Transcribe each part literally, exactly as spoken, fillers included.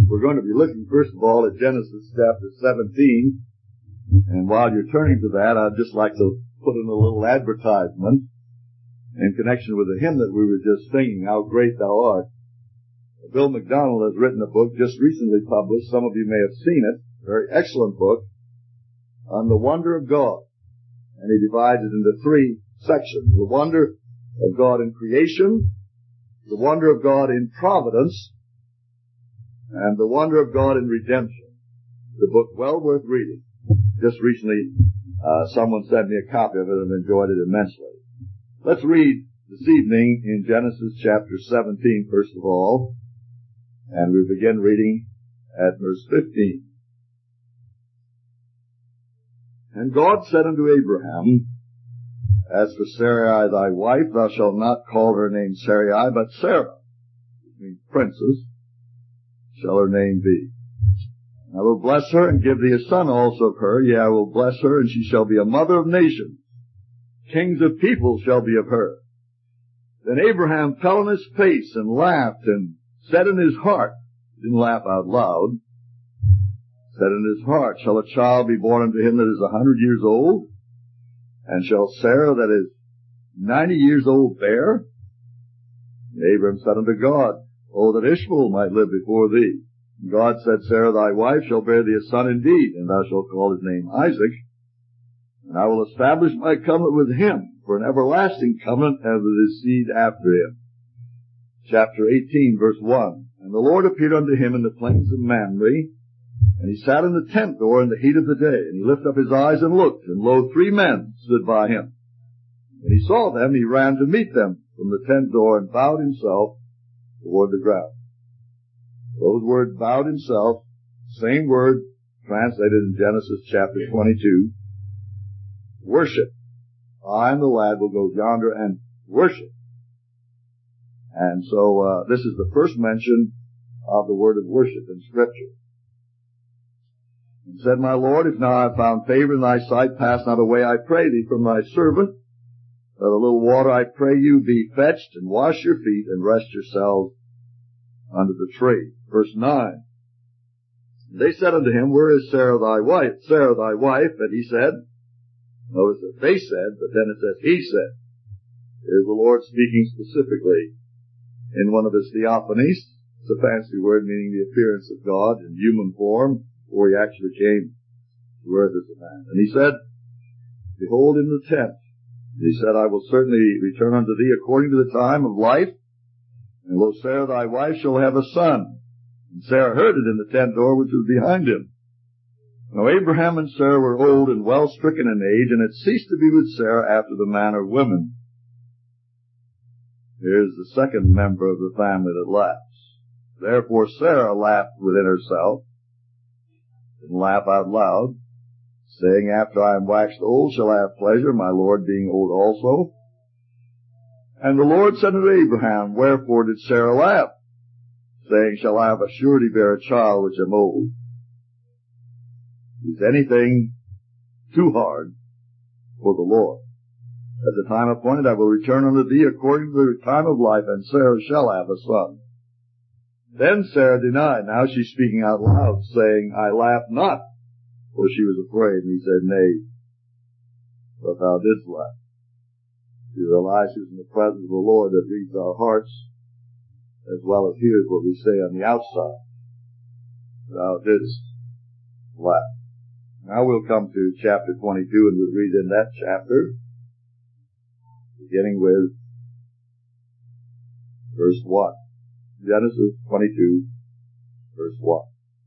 We're going to be looking, first of all, at Genesis chapter seventeen. And while you're turning to that, I'd just like to put in a little advertisement in connection with the hymn that we were just singing, How Great Thou Art. Bill McDonald has written a book just recently published. Some of you may have seen it. A very excellent book on the wonder of God. And he divides it into three sections. The wonder of God in creation, the wonder of God in providence, and the wonder of God in redemption. The book well worth reading. Just recently, uh, someone sent me a copy of it and enjoyed it immensely. Let's read this evening in Genesis chapter seventeen, first of all, and we begin reading at verse fifteen. And God said unto Abraham, As for Sarai thy wife, thou shalt not call her name Sarai, but Sarah, which means princess, shall her name be. I will bless her and give thee a son also of her. Yea, I will bless her, and she shall be a mother of nations. Kings of people shall be of her. Then Abraham fell on his face and laughed, and said in his heart, didn't laugh out loud, said in his heart, Shall a child be born unto him that is a hundred years old? And shall Sarah that is ninety years old bear? And Abraham said unto God, O that Ishmael might live before thee. And God said, Sarah thy wife shall bear thee a son indeed, and thou shalt call his name Isaac. And I will establish my covenant with him for an everlasting covenant, and with his seed after him. Chapter eighteen, verse one. And the Lord appeared unto him in the plains of Mamre, and he sat in the tent door in the heat of the day. And he lifted up his eyes and looked, and lo, three men stood by him. When he saw them, he ran to meet them from the tent door, and bowed himself toward the ground. Those words, bowed himself, same word translated in Genesis chapter twenty-two. Worship. I and the lad will go yonder and worship. And so uh, this is the first mention of the word of worship in Scripture. And said, My Lord, if now I have found favor in thy sight, pass not away, I pray thee, from thy servant. Let a little water, I pray you, be fetched, and wash your feet, and rest yourselves under the tree. Verse nine. They said unto him, Where is Sarah thy wife? Sarah thy wife? And he said, notice that they said, but then it says he said. Here's the Lord speaking specifically in one of his theophanies. It's a fancy word meaning the appearance of God in human form, before he actually came to earth as a man. And he said, Behold, in the tent. He said, I will certainly return unto thee according to the time of life. And lo, Sarah thy wife shall have a son. And Sarah heard it in the tent door which was behind him. Now Abraham and Sarah were old and well stricken in age, and had ceased to be with Sarah after the manner of women. Here's the second member of the family that laughs. Therefore Sarah laughed within herself, and laughed out loud, saying, After I am waxed old shall I have pleasure, my Lord being old also. And the Lord said unto Abraham, Wherefore did Sarah laugh? Saying, Shall I of a surety bear a child which am old? Is anything too hard for the Lord? At the time appointed I will return unto thee according to the time of life, and Sarah shall have a son. Then Sarah denied. Now she's speaking out loud, saying, I laughed not, for she was afraid. And he said, Nay, but thou didst laugh. She realizes in the presence of the Lord that reads our hearts as well as hears what we say on the outside. Thou didst laugh. Now we'll come to chapter twenty-two, and we'll read in that chapter, beginning with verse one. Genesis twenty-two, verse one.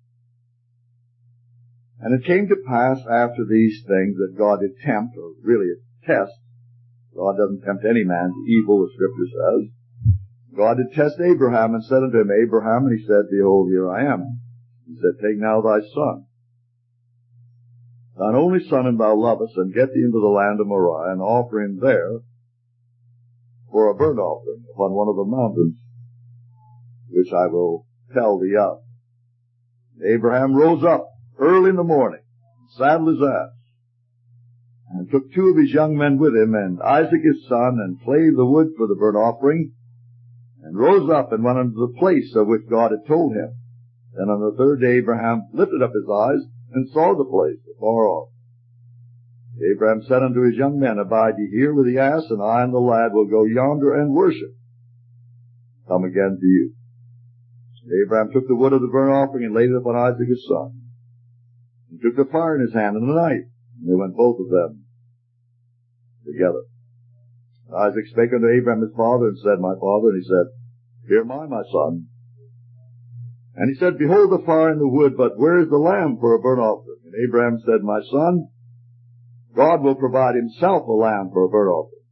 And it came to pass after these things that God did tempt, or really a test. God doesn't tempt any man to evil, the Scripture says. God did test Abraham, and said unto him, Abraham, and he said, Behold, here I am. He said, Take now thy son, thine only son whom thou lovest, and get thee into the land of Moriah, and offer him there for a burnt offering upon one of the mountains, which I will tell thee of. Abraham rose up early in the morning, and saddled his ass, and took two of his young men with him, and Isaac his son, and clave the wood for the burnt offering, and rose up and went unto the place of which God had told him. And on the third day Abraham lifted up his eyes and saw the place afar off. Abraham said unto his young men, Abide ye here with the ass, and I and the lad will go yonder and worship. Come again to you. Abraham took the wood of the burnt offering and laid it upon Isaac his son. He took the fire in his hand and the knife, and they went both of them together. Isaac spake unto Abraham his father, and said, My father. And he said, Here am I, my son. And he said, Behold the fire and the wood, but where is the lamb for a burnt offering? And Abraham said, My son, God will provide himself a lamb for a burnt offering.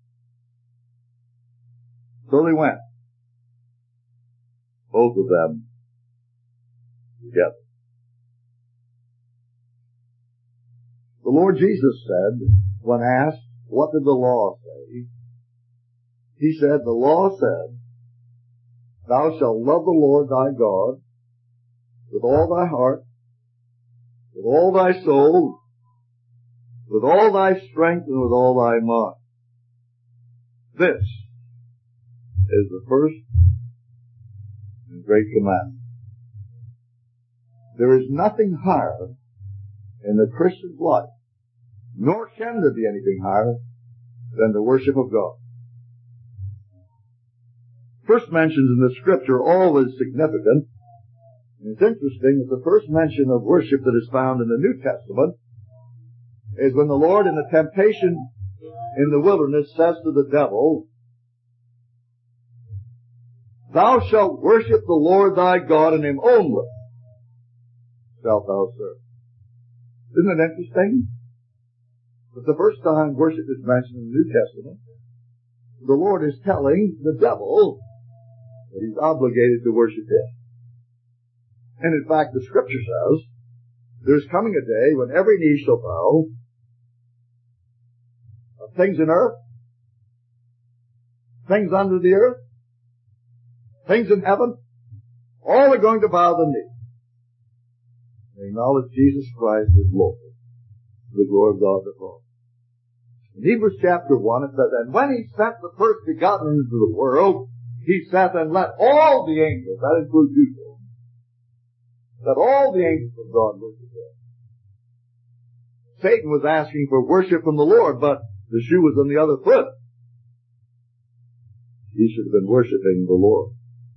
So they went, both of them together. The Lord Jesus said, when asked, what did the law say? He said, the law said, Thou shalt love the Lord thy God with all thy heart, with all thy soul, with all thy strength, and with all thy mind. This is the first and great commandment. There is nothing higher in the Christian's life, nor can there be anything higher than the worship of God. First mentions in the Scripture are always significant. And it's interesting that the first mention of worship that is found in the New Testament is when the Lord in the temptation in the wilderness says to the devil, Thou shalt worship the Lord thy God, and him only shalt thou serve. Isn't it interesting that the first time worship is mentioned in the New Testament, the Lord is telling the devil that he's obligated to worship him. And in fact, the Scripture says, there's coming a day when every knee shall bow of things in earth, things under the earth, things in heaven, all are going to bow the knee and acknowledge Jesus Christ as Lord, to the glory of God the Father. In Hebrews chapter one it says, And when he sent the first begotten into the world, he saith, And let all the angels, that includes you, let all the angels of God worship him. Satan was asking for worship from the Lord, but the shoe was on the other foot. He should have been worshiping the Lord.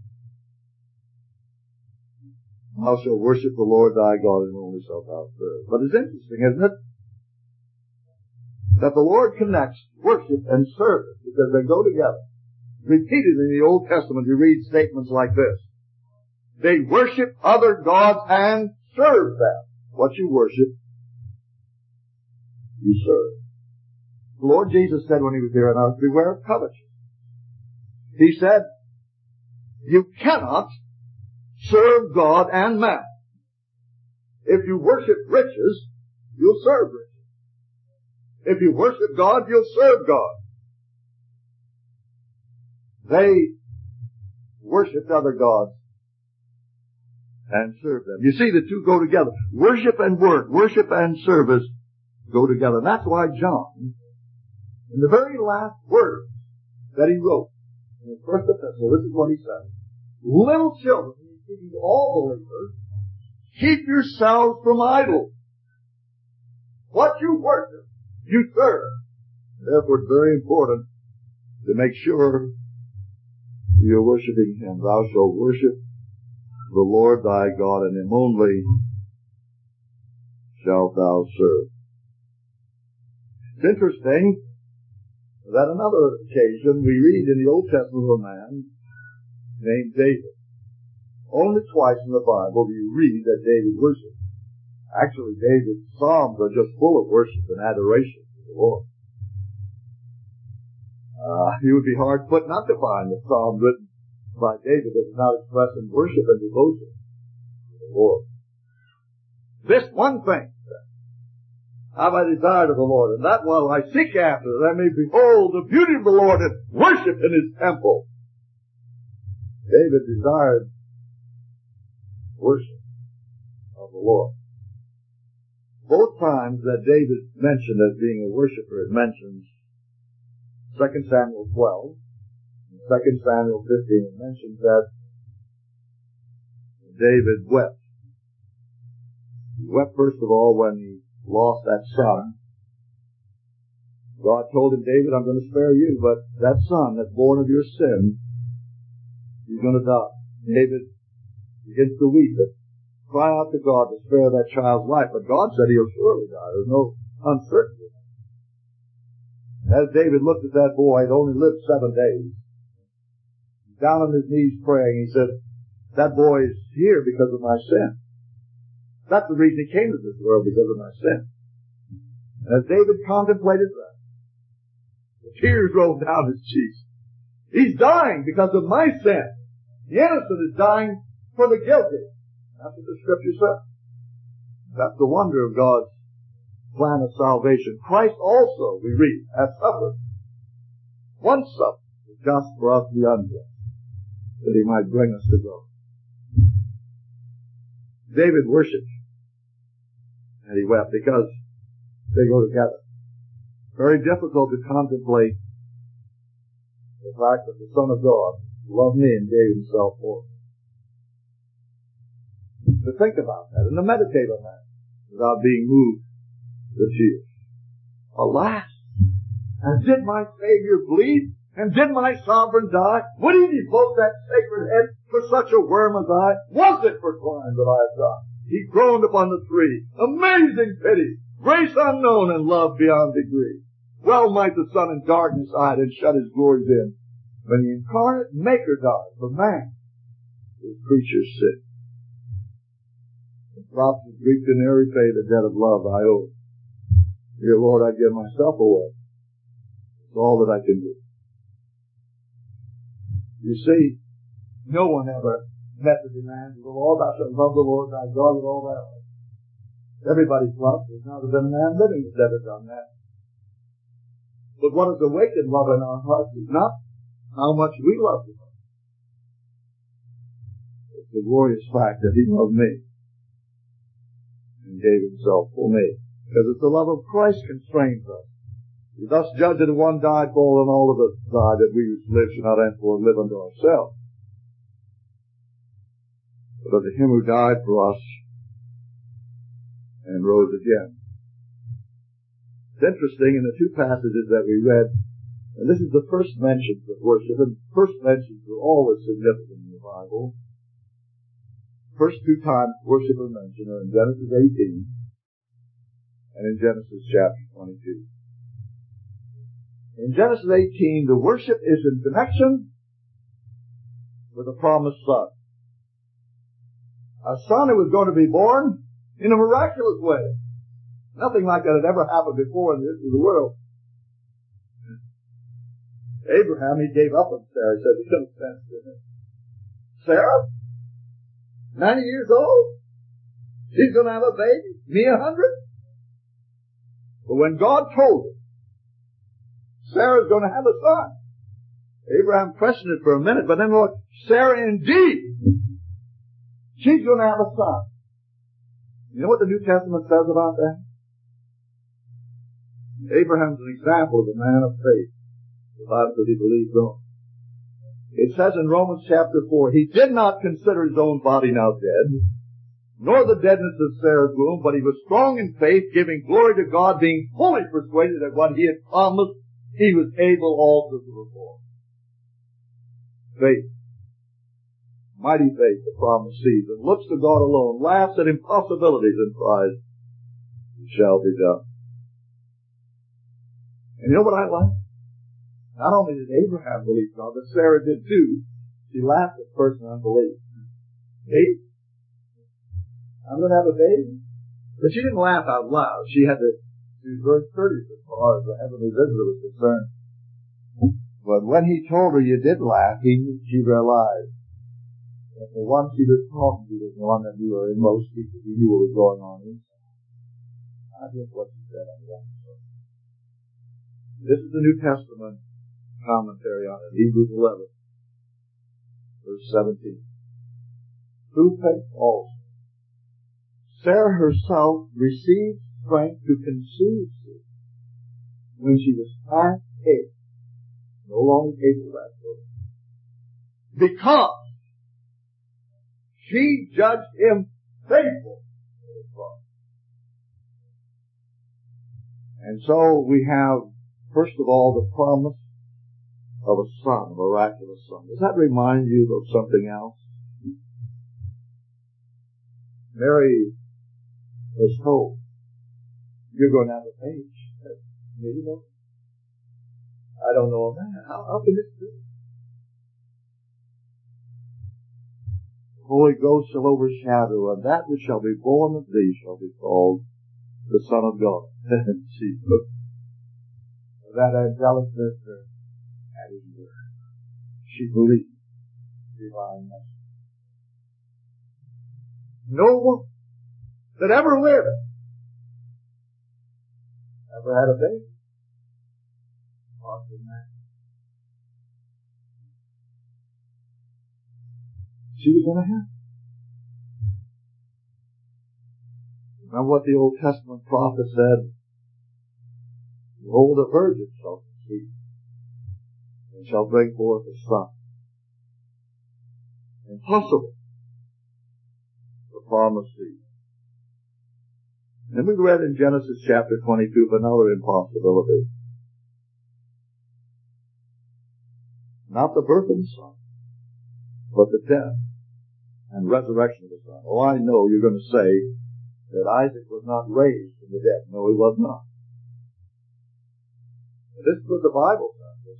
Thou shalt worship the Lord thy God, and only shalt thou serve. But it's interesting, isn't it, that the Lord connects worship and service because they go together. Repeatedly in the Old Testament you read statements like this. They worship other gods and serve them. What you worship, you serve. The Lord Jesus said when he was here on earth, beware of covetousness. He said, you cannot serve God and man. If you worship riches, you'll serve riches. If you worship God, you'll serve God. They worshipped other gods and served them. You see, the two go together. Worship and work, worship and service go together. And that's why John, in the very last words that he wrote in his first epistle, this is what he said. Little children, he's speaking to all believers, keep yourselves from idols. What you worship, you serve. Therefore, it's very important to make sure you're worshiping him. Thou shalt worship the Lord thy God, and him only shalt thou serve. It's interesting that another occasion we read in the Old Testament of a man named David. Only twice in the Bible do you read that David worshiped. Actually, David's Psalms are just full of worship and adoration to the Lord. Uh, it would be hard put not to find a psalm written by David that is not expressing worship and devotion to the Lord. This one thing have I desired of the Lord, and that while I seek after, that I may behold the beauty of the Lord and worship in his temple. David desired worship of the Lord. Both times that David mentioned as being a worshiper, it mentions Second Samuel twelve, and Second Samuel fifteen, it mentions that David wept He wept first of all when he lost that son. God told him, David, I'm going to spare you, but that son that's born of your sin, he's going to die. David begins to weep and cry out to God to spare that child's life. But God said he'll surely die. There's no uncertainty. As David looked at that boy, he'd only lived seven days. Down on his knees praying, he said, that boy is here because of my sin. That's the reason he came to this world, because of my sin. And as David contemplated that, the tears rolled down his cheeks. He's dying because of my sin. The innocent is dying for the guilty. That's what the Scripture says. That's the wonder of God's plan of salvation. Christ also, we read, has suffered. Once suffered, just for us the unjust, that he might bring us to God. David worshipped, and he wept because they go together. Very difficult to contemplate the fact that the Son of God loved me and gave himself for me. To think about that and to meditate on that without being moved to tears. Alas, and did my Savior bleed? And did my sovereign die? Would he devote that sacred head for such a worm as I? Was it for crime that I have done? He groaned upon the tree. Amazing pity! Grace unknown and love beyond degree. Well might the sun in darkness hide and shut his glories in, when the incarnate Maker died for man, his creatures sin. The prophet Greek to ne'er repay the debt of love I owe. Dear Lord, I give myself away. It's all that I can do. You see, no one ever met the demands of the law. Thou shalt love the Lord thy God with all thy heart. Everybody's loved. There's not been a man living that's ever done that. But what has awakened love in our hearts is not how much we love him. It's the glorious fact that he loved me and gave himself for me. Because it's the love of Christ constrains us. We thus judge that one died for all, and all of us died, that we who live should not henceforth live unto ourselves, but unto him who died for us and rose again. It's interesting, in the two passages that we read, and this is the first mentions of worship, and first mentions are always significant in the Bible. First two times worship are mentioned are in Genesis eighteen and in Genesis chapter twenty-two. In Genesis eighteen, the worship is in connection with the promised son. A son who was going to be born in a miraculous way. Nothing like that had ever happened before in the history of the world. Abraham, he gave up on Sarah. He said, "You don't sense, didn't it? Sarah? ninety years old? She's going to have a baby? Me a hundred?" But when God told him, Sarah's going to have a son, Abraham questioned it for a minute, but then look, Sarah indeed, she's going to have a son. You know what the New Testament says about that? Abraham's an example of a man of faith. The Bible says he believed God. It says in Romans chapter four, he did not consider his own body now dead, nor the deadness of Sarah's womb, but he was strong in faith, giving glory to God, being fully persuaded that what he had promised, he was able also to perform. Faith. Mighty faith, the promise sees, and looks to God alone, laughs at impossibilities and cries, "It shall be done." And you know what I like? Not only did Abraham believe God, but Sarah did too. She laughed at first in unbelief. Baby? I'm going to have a baby? But she didn't laugh out loud. She had to, she was very courteous as far as the heavenly visitor was concerned. But when he told her you did laugh, he, she realized that the one she was talking to was the one that knew her inmost secret. He knew what was going on inside. I guess what she said on that. This is the New Testament commentary on it, Hebrews eleven, verse seventeen. Through faith also, Sarah herself received strength to conceive when she was past age, no longer capable of that children, because she judged him faithful. And so we have, first of all, the promise of a son, a miraculous son. Does that remind you of something else? Mary was told, you're going to have a baby. You know, I don't know a man. How, how can this be? The Holy Ghost shall overshadow, and that which shall be born of thee shall be called the Son of God. And she looked at that angelic visitor at his word. She believed divine message. No one that ever lived ever had a baby. Apart from that, she was going to have. Remember what the Old Testament prophet said? Behold, a virgin shall conceive and shall bring forth a son. Impossible. The promised seed. And we read in Genesis chapter twenty-two of another impossibility. Not the birth of the son, but the death and resurrection of the son. Oh, I know you're going to say that Isaac was not raised from the dead. No, he was not. This is what the Bible says.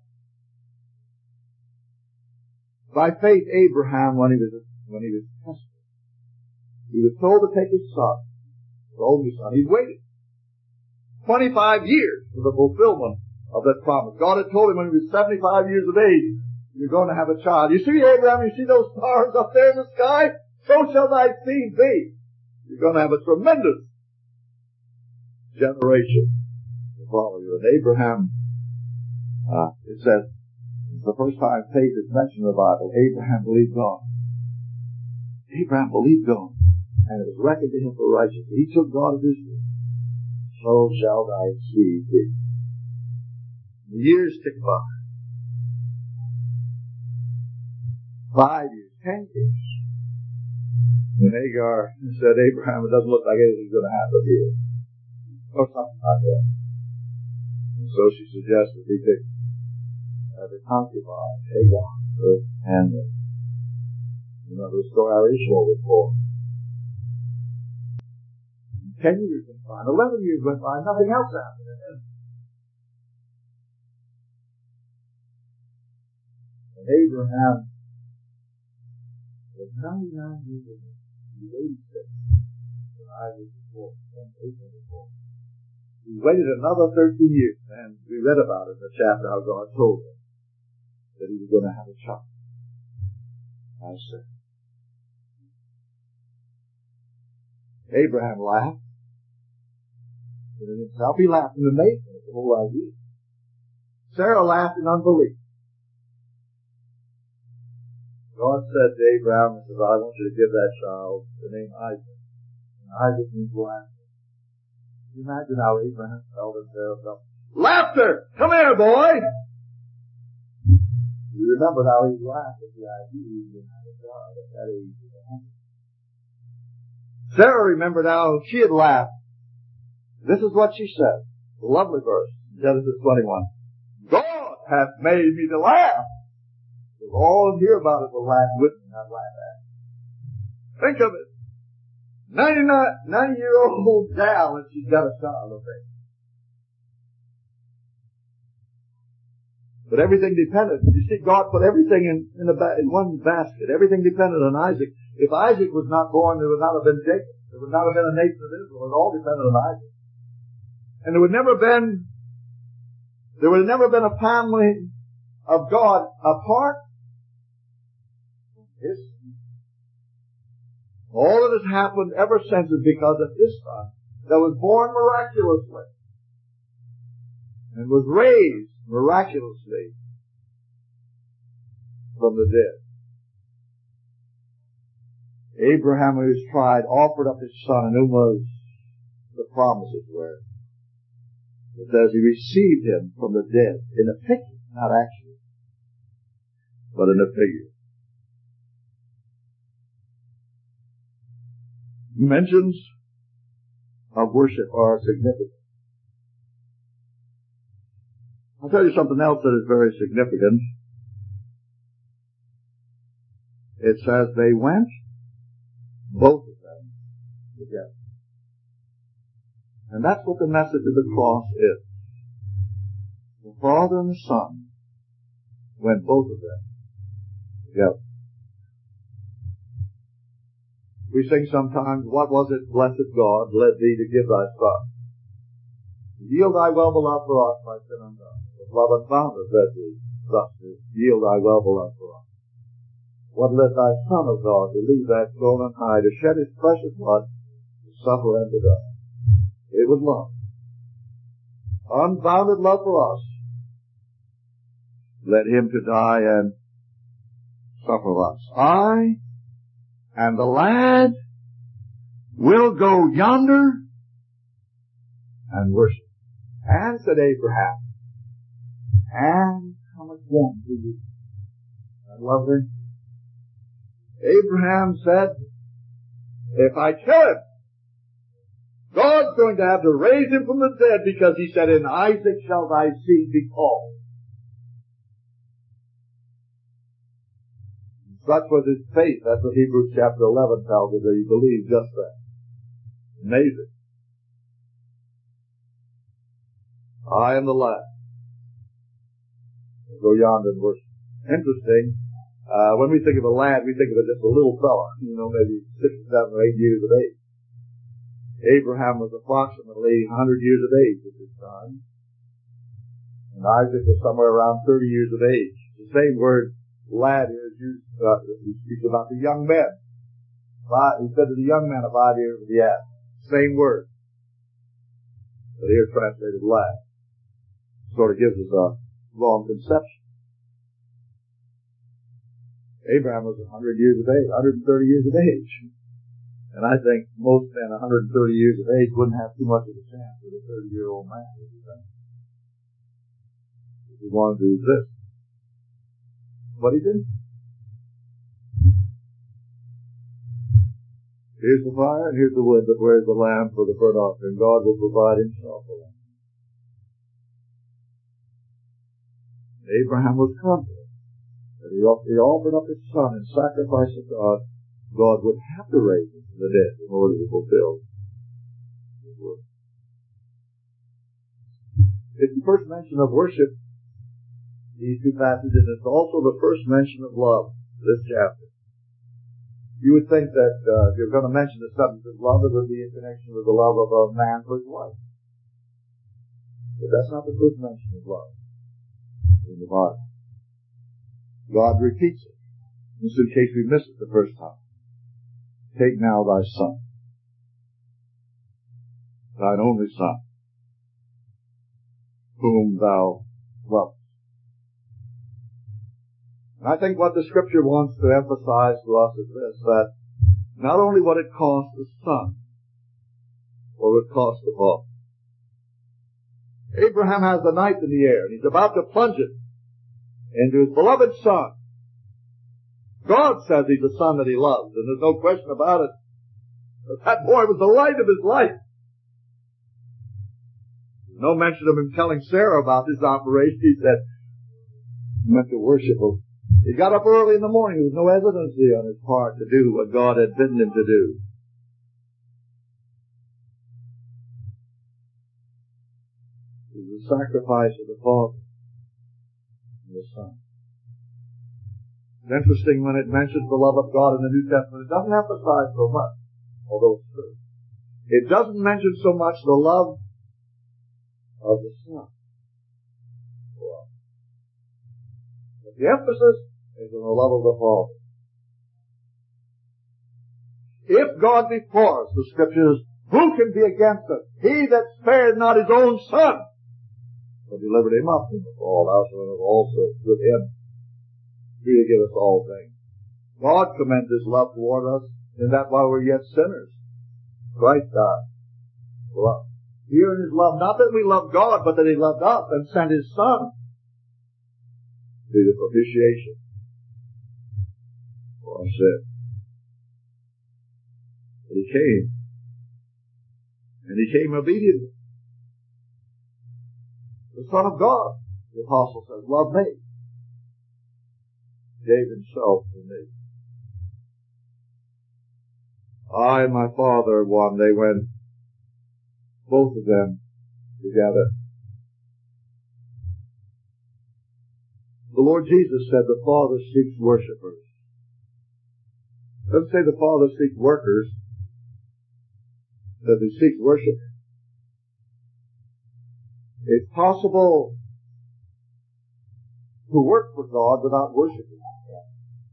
By faith, Abraham, when he was when he was tested, he was told to take his son, his only son. He waited twenty-five years for the fulfillment of that promise. God had told him when he was seventy-five years of age, you're going to have a child. You see, Abraham, you see those stars up there in the sky? So shall thy seed be. You're going to have a tremendous generation to follow you. And Abraham, uh, it says, the first time faith is mentioned in the Bible, Abraham believed God. Abraham believed God, and it was reckoned to him for righteousness. He took God at his word. So shall thy seed be. The years tick by. Five years, ten years. And Hagar said, Abraham, it doesn't look like anything's going to happen here. Or something like that. And so she suggested he take uh, the concubine, Hagar, her handmaid. You know the story how Ishmael was born. Ten years went by, eleven years went by, nothing else happened. And Abraham was ninety-nine years old. He was eighty-six. When Isaac was born, Abraham was born. He waited another thirteen years, and we read about it in the chapter how God told him that he was going to have a child. I said, Abraham laughed. But in himself, he laughed in amazement at the whole idea. Sarah laughed in unbelief. God said to Abraham, he says, I want you to give that child the name Isaac. And Isaac means laughter. Can you imagine how Abraham felt and Sarah felt? Laughter! Come here, boy! You remember how he laughed at the idea he didn't have a child at that age. Sarah remembered how she had laughed. This is what she said. A lovely verse. Genesis twenty-one. God hath made me to laugh. So all who hear about it will laugh with me, not laugh at it. Think of it. ninety-nine, ninety-year-old gal and she's got a child of it. But everything depended. You see, God put everything in, in, a ba- in one basket. Everything depended on Isaac. If Isaac was not born, there would not have been Jacob. There would not have been a nation of Israel. It all depended on Isaac. And there would never been, there would have never been a family of God apart from his son. All that has happened ever since is because of his son that was born miraculously and was raised miraculously from the dead. Abraham, when he was tried, offered up his son, and whom was the promises were. It says he received him from the dead in a picture, not actually, but in a figure. Mentions of worship are significant. I'll tell you something else that is very significant. It says they went, both of them, together. And that's what the message of the cross is. The Father and the Son went, both of them, together. We sing sometimes, what was it, blessed God, led thee to give thy Son? Yield thy well-beloved for us, my sin undone. With love unbounded led thee thus to yield thy well-beloved for us. What led thy Son, O God, to leave that throne on high, to shed his precious blood, to suffer and to die? It was love. Unbounded love for us led him to die and suffer us. I and the lad will go yonder and worship. And said Abraham, and come again to you. I love it. Abraham said, if I kill him, God's going to have to raise him from the dead, because he said, in Isaac shall thy seed be called. Such was his faith. That's what Hebrews chapter eleven tells us, that he believed just that. Amazing. I am the lad. Go yonder and worship. Interesting. Uh, when we think of a lad, we think of it just a little fella, you know, maybe six, seven, or eight years of age. Abraham was approximately one hundred years of age at this time. And Isaac was somewhere around thirty years of age. The same word, lad, here is used, uh, he speaks about the young men. He said to the young men, abide here with the ass. Same word. But here translated lad. Sort of gives us a wrong conception. Abraham was one hundred years of age, one hundred thirty years of age. And I think most men one hundred thirty years of age wouldn't have too much of a chance with a thirty-year-old man, if you think. If he wanted to resist. But he didn't. Here's the fire and here's the wood, but where's the lamb for the burnt offering? God will provide himself a lamb. Abraham was confident that he offered up his son in sacrifice to God. God would have to raise him from the dead in order to fulfill his word. It's the first mention of worship, these two passages, and it's also the first mention of love, this chapter. You would think that uh, if you're going to mention the subject of love, it would be in connection with the love of a man for his wife. But that's not the first mention of love in the Bible. God repeats it, just in case we missed it the first time. Take now thy son, thine only son, whom thou lovest. And I think what the Scripture wants to emphasize to us is this, that not only what it cost the son, or it cost the father. Abraham has the knife in the air, and he's about to plunge it into his beloved son. God says he's the son that he loves, and there's no question about it. But that boy was the light of his life. There's no mention of him telling Sarah about this operation. He said he meant to worship him. He got up early in the morning. There was no hesitancy on his part to do what God had bidden him to do. It was the sacrifice of the Father and the Son. It's interesting when it mentions the love of God in the New Testament. It doesn't emphasize so much, although it's true. It doesn't mention so much the love of the Son. But the emphasis is on the love of the Father. If God be for us, the Scriptures, who can be against us? He that spared not his own Son, but delivered him up from the fall, also with him to give us all things. God commends his love toward us in that while we're yet sinners, Christ died for us. Here in his love, not that we love God, but that he loved us and sent his Son to be the propitiation for our sin. But he came, and he came obediently. The Son of God The apostle says, love me. Gave himself for me. I and my Father are one. They went, both of them, together. The Lord Jesus said the Father seeks worshipers. It doesn't say the Father seeks workers. It says he seeks worshipers. It's possible to work for God without worshiping Him.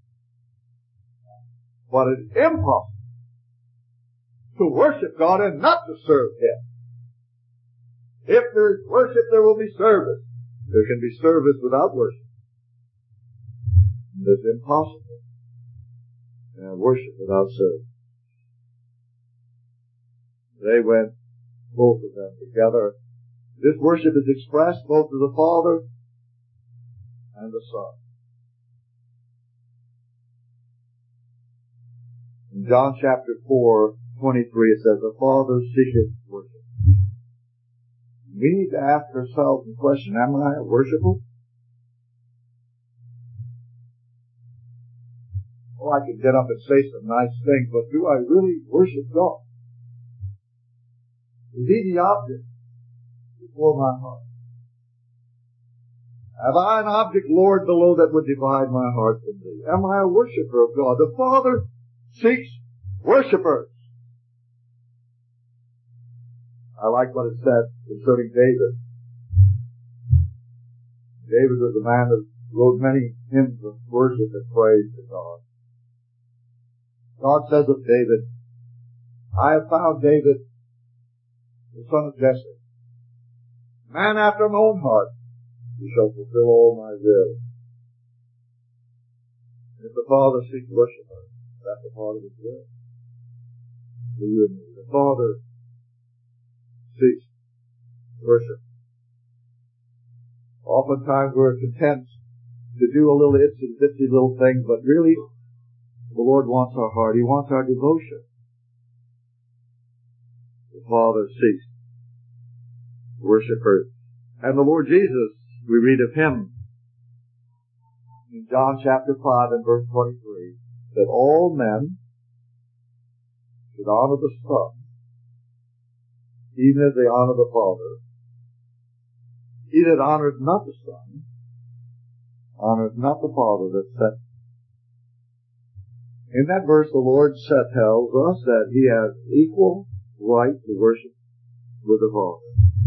But it's impossible to worship God and not to serve Him. If there's worship, there will be service. There can be service without worship. It's impossible to have worship without service. They went, both of them together. This worship is expressed both to the Father and the Son. In John chapter four, twenty-three, it says, the Father seeketh worship. We need to ask ourselves the question, am I a worshiper? Oh, I can get up and say some nice things, but do I really worship God? Is He the object before my heart? Have I an object, Lord, below that would divide my heart from Thee? Am I a worshiper of God? The Father seeks worshipers. I like what it said concerning David. David was a man that wrote many hymns of worship and praise to God. God says of David, I have found David, the son of Jesse, man after my own heart, who shall fulfill all my will. If the Father seeks worshipers, that's a part of His will. For you and me. The Father seeks worship. Oftentimes we're content to do a little itsy bitsy little thing, but really the Lord wants our heart. He wants our devotion. The Father seeks worshipers. And the Lord Jesus, we read of Him in John chapter five and verse twenty-three, that all men should honor the Son, even as they honor the Father. He that honoreth not the Son, honoreth not the Father that sent him. In that verse, the Lord tells us that He has equal right to worship with the Father.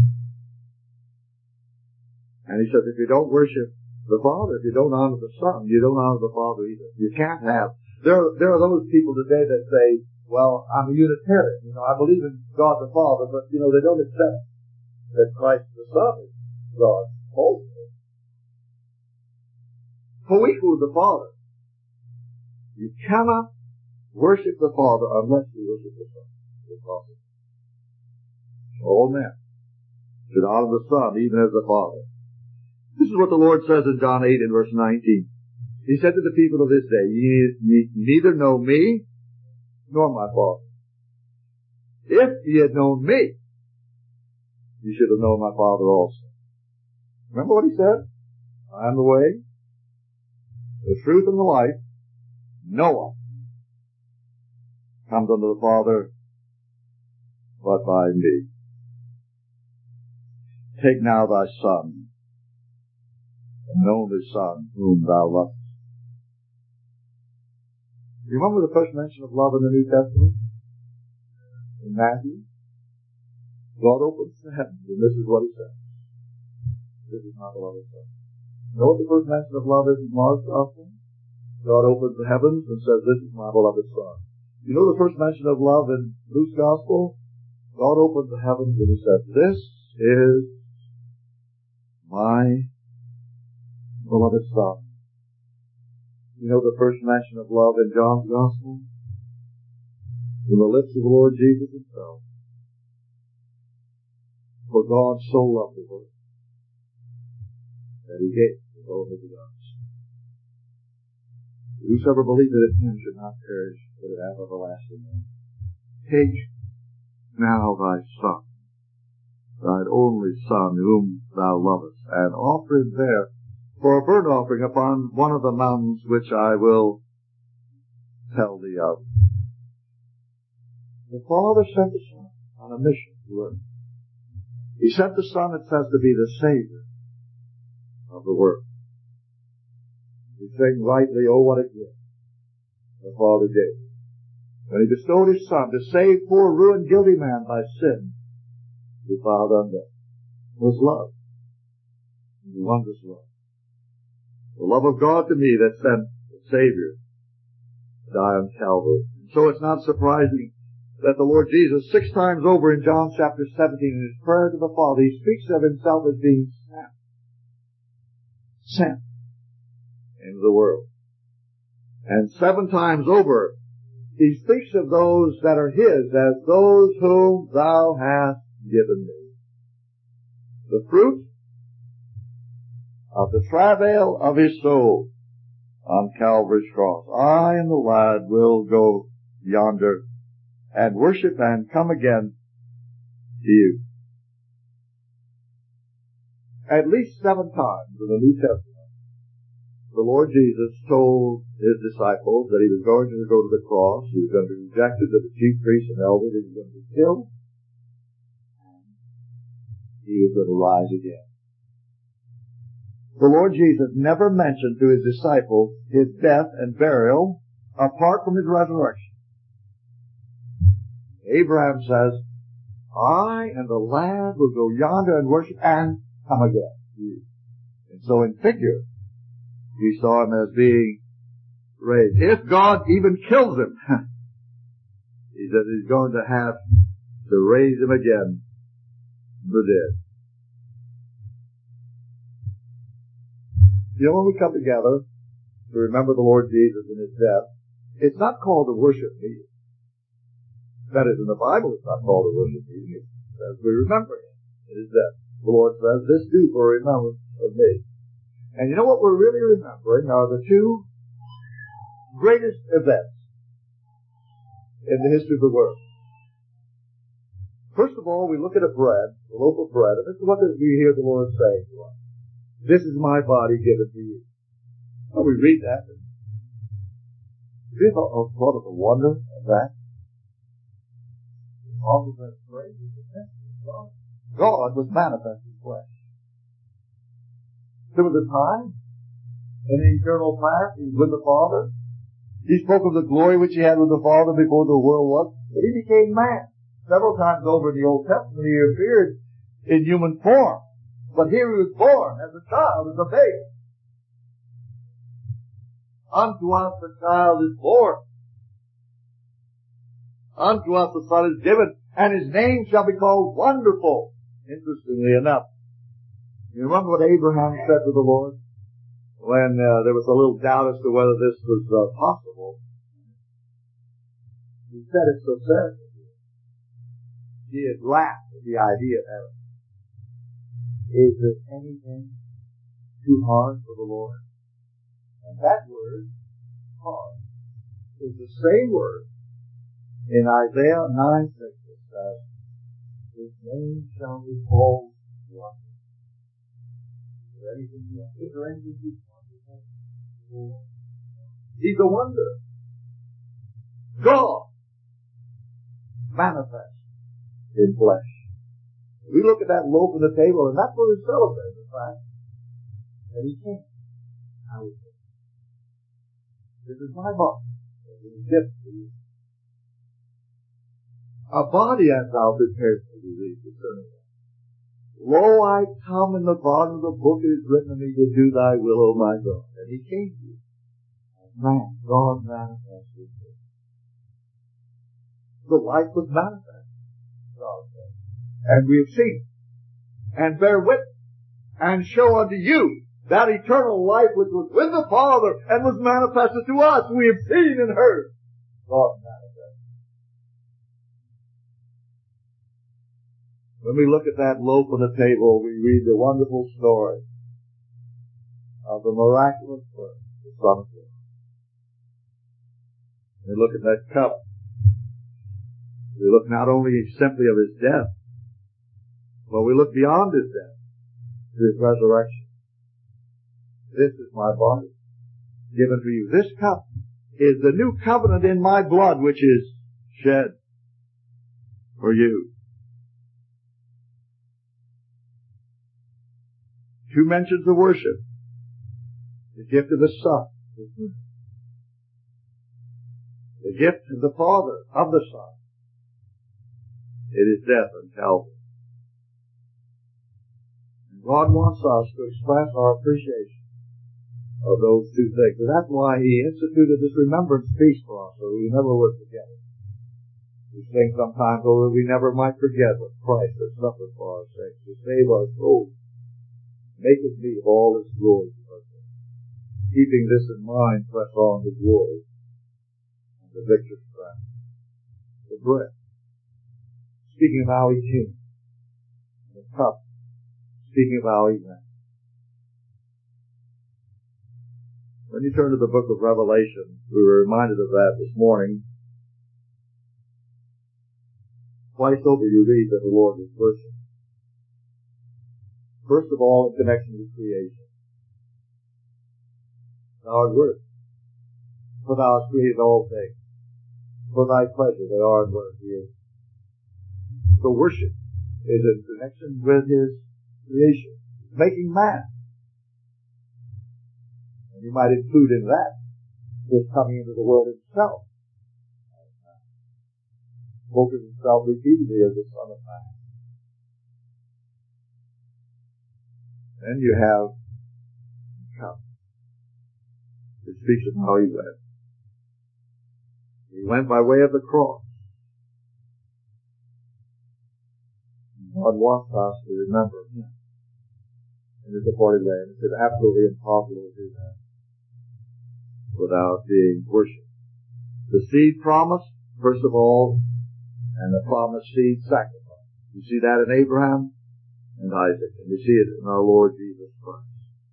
And He says, if you don't worship the Father, if you don't honor the Son, you don't honor the Father either. You can't have. There are, there are those people today that say, well, I'm a Unitarian. You know, I believe in God the Father, but, you know, they don't accept that Christ the Son is God ultimately. Co-equal with the Father. You cannot worship the Father unless you worship the Son. It's possible. All men should honor the Son even as the Father. This is what the Lord says in John eight and verse nineteen. He said to the people of this day, ye, ye neither know me nor my Father. If ye had known me, you should have known my Father also. Remember what He said? I am the way, the truth, and the life. No one comes unto the Father but by me. Take now thy Son, the only Son, whom thou lovest. You remember the first mention of love in the New Testament? In Matthew? God opens the heavens, and this is what He says. This is not the love of Son. You know what the first mention of love is in Mark's Gospel? God opens the heavens and says, this is my beloved Son. You know the first mention of love in Luke's Gospel? God opens the heavens and He says, this is my beloved Son. You know the first mention of love in John's Gospel? From the lips of the Lord Jesus Himself. For God so loved the world that He gave His only begotten Son. Whosoever believeth in Him should not perish, but have everlasting life. Take now thy Son, thine only Son, whom thou lovest, and offer him there for a burnt offering upon one of the mountains which I will tell thee of. The Father sent the Son on a mission to earth. He sent the Son, it says, to be the Savior of the world. We sing rightly, oh, what a gift the Father gave. When he bestowed his Son to save poor, ruined, guilty man by sin, he filed on death. It was love. Wondrous love. The love of God to me that sent the Savior to die on Calvary. And so it's not surprising that the Lord Jesus, six times over in John chapter seventeen, in his prayer to the Father, he speaks of himself as being sent. Sent into the world. And seven times over, he speaks of those that are his as those whom thou hast given me. The fruit of the travail of his soul on Calvary's cross. I and the lad will go yonder and worship and come again to you. At least seven times in the New Testament, the Lord Jesus told his disciples that he was going to go to the cross, he was going to be rejected of the chief priests and elders, he was going to be killed, and he was going to rise again. The Lord Jesus never mentioned to his disciples his death and burial apart from his resurrection. Abraham says, I and the lad will go yonder and worship and come again. And so in figure, he saw him as being raised. If God even kills him, he said he's going to have to raise him again from the dead. You know, when we come together to remember the Lord Jesus and his death, it's not called a worship meeting. That is, in the Bible, it's not called a worship meeting. It says we remember him and his death. The Lord says, this do for remembrance of me. And you know what we're really remembering are the two greatest events in the history of the world. First of all, we look at a bread, a loaf of bread, and this is what we hear the Lord saying to us. This is my body given to you. Well, we read that. And have you ever thought of the wonder of that? All of that praise is the mystery of God. God was manifest in flesh. There was a time in the eternal past, he was with the Father. He spoke of the glory which he had with the Father before the world was. But he became man. Several times over in the Old Testament, he appeared in human form. But here he was born as a child, as a babe. Unto us the child is born. Unto us the Son is given, and his name shall be called Wonderful. Interestingly enough, you remember what Abraham said to the Lord when uh, there was a little doubt as to whether this was uh, possible? He said it so sad. He had laughed at the idea of heaven. Is there anything too hard for the Lord? And that word, hard, is the same word in Isaiah nine six. It says, his name shall be called Wonderful. Is there anything too hard? Is there anything too hard for the Lord? He's a wonder. God manifest in flesh. We look at that loaf on the table, and that's what we celebrate, in fact. That he came. How is it? This is my body. This is a gift to you. A body hast thou prepared for thee, concerning that. Lo, I come, in the volume of the book it is written of me to do thy will, O my God. And he came to you. As man, God manifested him. The life was manifest. God said. And we have seen and bear witness and show unto you that eternal life which was with the Father and was manifested to us. We have seen and heard God manifest. When we look at that loaf on the table, we read the wonderful story of the miraculous birth of the Son of God. We look at that cup. We look not only simply of his death, but we look beyond his death to His resurrection. This is my body given for you. This cup is the new covenant in my blood, which is shed for you. Two mentions of worship. The gift of the Son. The gift of the Father, of the Son. It is death on Calvary. And God wants us to express our appreciation of those two things. And that's why He instituted this remembrance feast for us, so we never would forget it. We sing sometimes, oh, that we never might forget what Christ has suffered for our sakes, to save our souls, make us meet of all His glory. Keeping this in mind, press on to glory and the victor's crown. The bread, speaking of how He came. And the cup, speaking of how He went. When you turn to the book of Revelation, we were reminded of that this morning. Twice over you read that the Lord was worshipped. First of all, in connection with creation. Thou art worthy, for Thou hast created all things. For Thy pleasure they are and were created. So worship is in connection with His creation, making man. And you might include in that His coming into the world Himself. Spoke of Himself repeatedly as the Son of Man. Then you have cup. It speaks of how He went. He went by way of the cross. God wants us to remember Him in His appointed way, and it's absolutely impossible to do that without being worshipped. The seed promise, first of all, and the promised seed sacrifice. You see that in Abraham and Isaac, and you see it in our Lord Jesus Christ.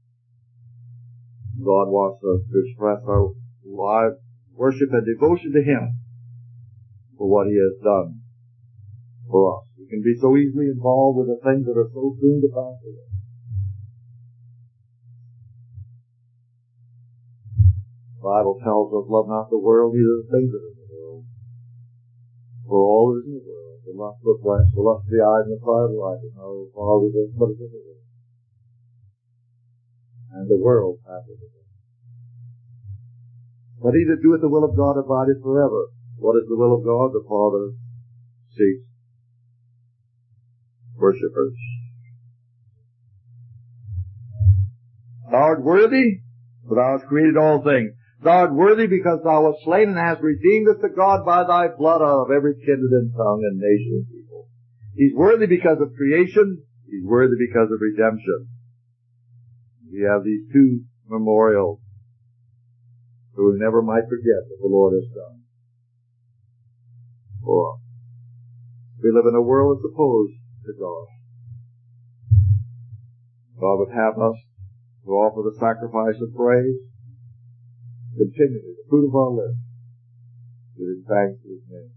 God wants us to express our live worship and devotion to Him for what He has done for us. We can be so easily involved with the things that are so soon to pass away. The Bible tells us, love not the world, neither the things that are in the world. For all that is in the world, the lust of the flesh, the lust of the eyes, and the pride of life, and no Father does what is in the world. And the world passeth away. But he that doeth the will of God abideth forever. What is the will of God? The Father seeks worshippers. Thou art worthy, for Thou hast created all things. Thou art worthy because Thou wast slain and hast redeemed us to God by Thy blood out of every kindred and tongue and nation and people. He's worthy because of creation. He's worthy because of redemption. We have these two memorials, so we never might forget what the Lord has done for us. We live in a world that's opposed to God. God would have us to offer the sacrifice of praise continually, the fruit of our lips, giving thanks to His name.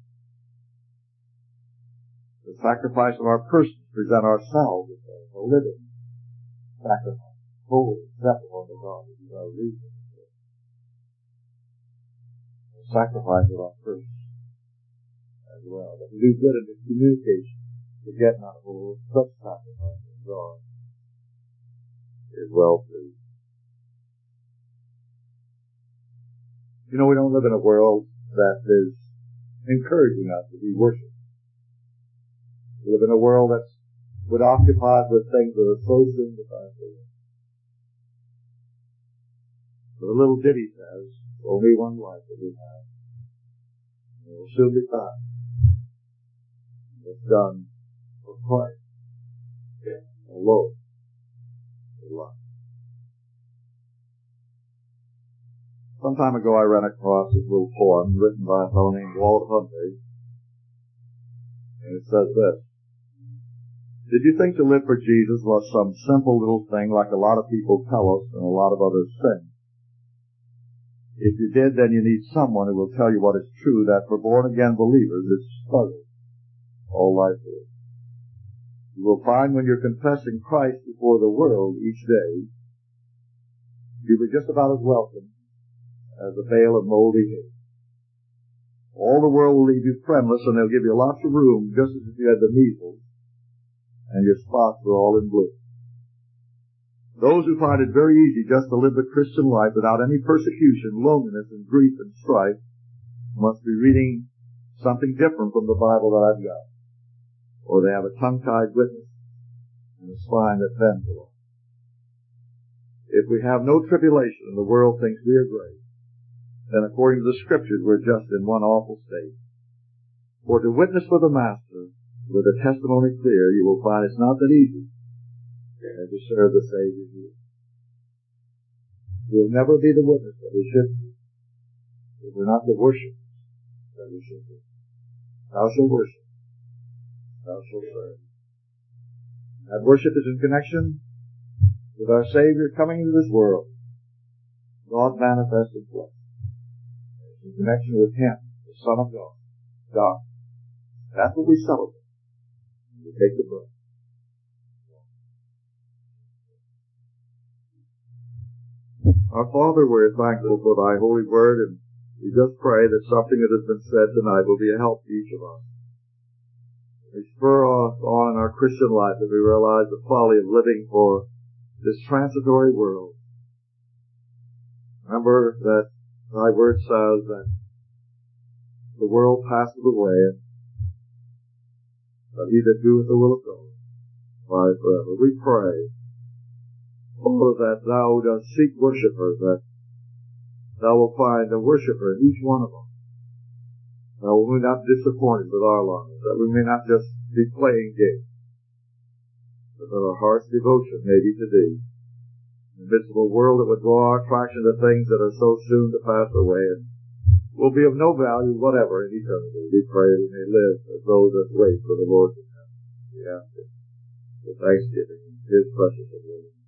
The sacrifice of our persons, present ourselves as a living sacrifice. Holy, acceptable unto God, which is our reason. The sacrifice of our person as well. That we do good in the communication, forget not for such sacrifice of God is well pleased. You know, we don't live in a world that is encouraging us to be worshipped. We live in a world that's would occupy us with things that are so soon to pass away. But the little ditty says, only one life that we have. And it will soon be past. It's done for Christ. Alone. For life. Some time ago I ran across this little poem written by a fellow named Walt Huntley. And it says this. Did you think to live for Jesus was some simple little thing like a lot of people tell us and a lot of others sing? If you did, then you need someone who will tell you what is true, that for born-again believers it's struggle all life is. You will find when you're confessing Christ before the world each day, you'll be just about as welcome as a bale of moldy hay. All the world will leave you friendless, and they'll give you lots of room, just as if you had the measles, and your spots were all in bloom. Those who find it very easy just to live the Christian life without any persecution, loneliness, and grief and strife must be reading something different from the Bible that I've got. Or they have a tongue-tied witness and a spine that bends a lot. If we have no tribulation and the world thinks we are great, then according to the Scriptures we're just in one awful state. For to witness for the Master with a testimony clear, you will find it's not that easy to serve the Savior's will. We'll never be the witness that we should be if we're not the worshipers that we should be. Thou shalt worship. Thou shalt serve. That worship is in connection with our Savior coming into this world, God manifest in flesh. In connection with Him, the Son of God, God. That's what we celebrate. We take the bread. Our Father, we're thankful for Thy holy word, and we just pray that something that has been said tonight will be a help to each of us. We spur us on in our Christian life as we realize the folly of living for this transitory world. Remember that Thy word says that the world passeth away, and that he that doeth the will of God abide forever. We pray, oh, that Thou dost seek worshipers, that Thou will find a worshiper in each one of us. That we may not be disappointed with our lives, that we may not just be playing games, but that our heart's devotion may be to Thee. In the midst of a world that would draw our attraction to things that are so soon to pass away and will be of no value whatever in eternity, we pray that we may live as those that wait for the Lord to come. We ask it with thanksgiving in His precious name.